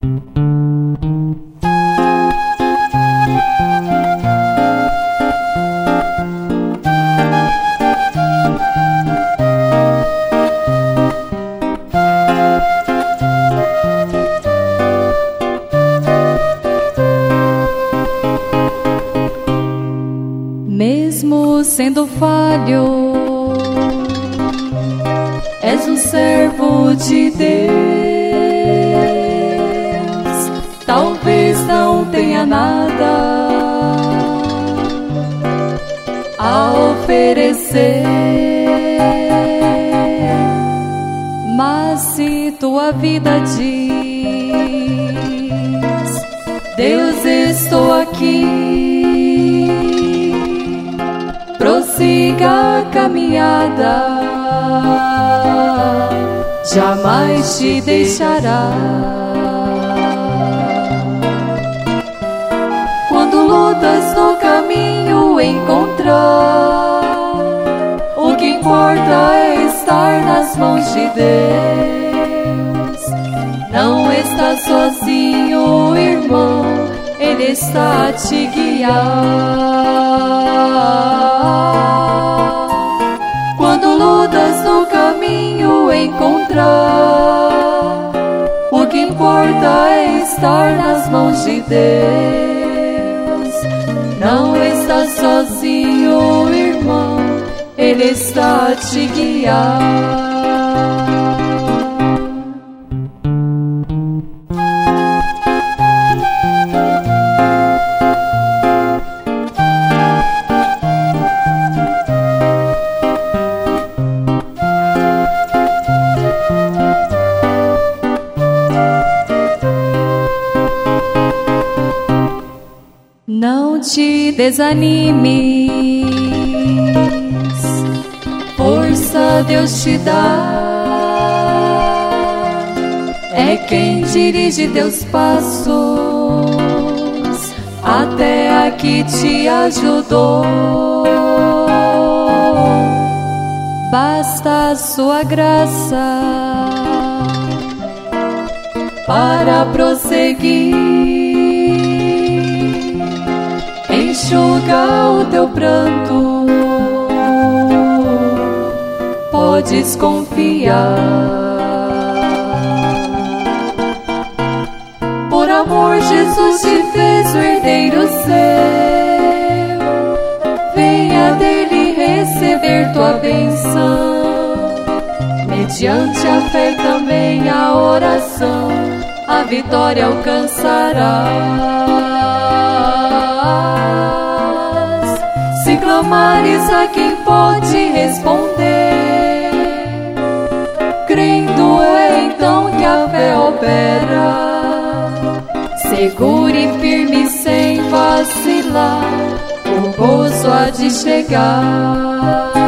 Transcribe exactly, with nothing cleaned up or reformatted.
Mesmo sendo falho, és um servo de Deus. Talvez não tenha nada a oferecer, mas se tua vida diz: Deus, estou aqui, prossiga a caminhada, jamais te deixará. Quando lutas no caminho encontrar, o que importa é estar nas mãos de Deus. Não estás sozinho, irmão, Ele está a te guiar. Quando lutas no caminho encontrar, o que importa é estar nas mãos de Deus. Não estás sozinho, irmão, Ele está a te guiar. Não te desanimes, força Deus te dá. É quem dirige teus passos, até aqui te ajudou. Basta a sua graça para prosseguir. Enxuga o teu pranto, podes confiar. Por amor Jesus te fez o herdeiro seu, venha dele receber tua bênção. Mediante a fé também a oração, a vitória alcançarás. Se clamares a quem pode responder, crendo é então que a fé opera. Seguro e firme sem vacilar, o gozo há de chegar.